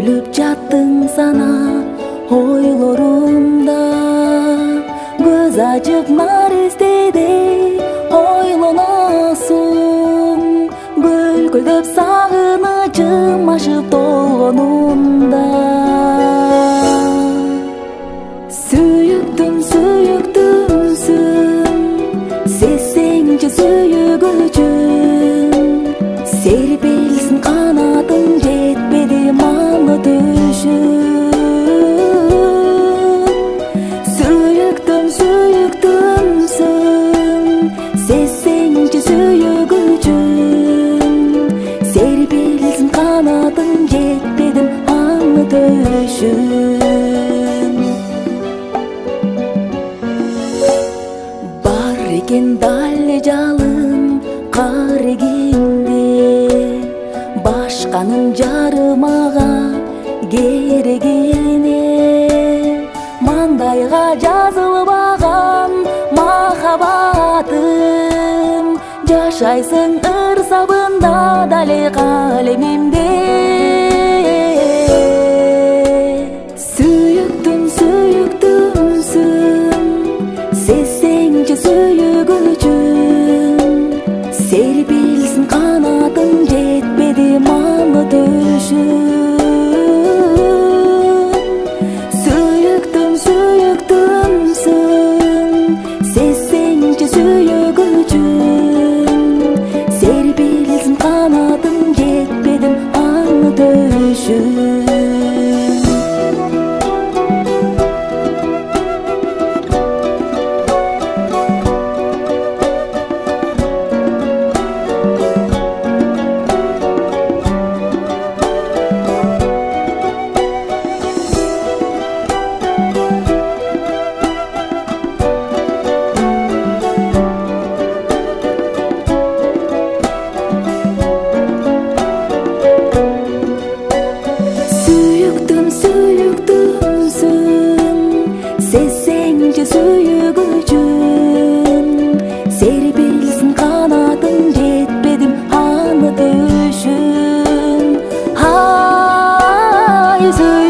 Өлүп жаттың сана ойлорумда, көз ачып наристеде ойлоносуң, көлкөлдөп сагынычым ашып толгонумда. Сүйүктүм, сүйүктүмсүң, сезсеңчи сүйүгүчүм, серпилсин канатың, жетпеди маны төшүм. Сүйүктүм, сүйүктүмсүң, сезсеңчи сүйүгүчүм, серпилсин канатың, жетпедим аны төшүм. Бар экен дале жалын карегинде, башканын жарымага керегине, мандайга жазылбаган махаббатым, жашайсың ырсабында дале калемимде. Сүйүктүм, сүйүктүмсүң, сезсеңчи сүйүгүчүм, серпилсин канатың, жетпеди маны төшүм. Сүйүктүм, сүйүктүмсүң, сезсеңчи сүйүгүчүм, серпилсин канатың, жетпедим аны төшүм. Сүйүктүм, сүйүктүмсүң, сезсеңчи сүйүгүчүм, серпилсин канатың, жетпедим аны төшүм. Ай,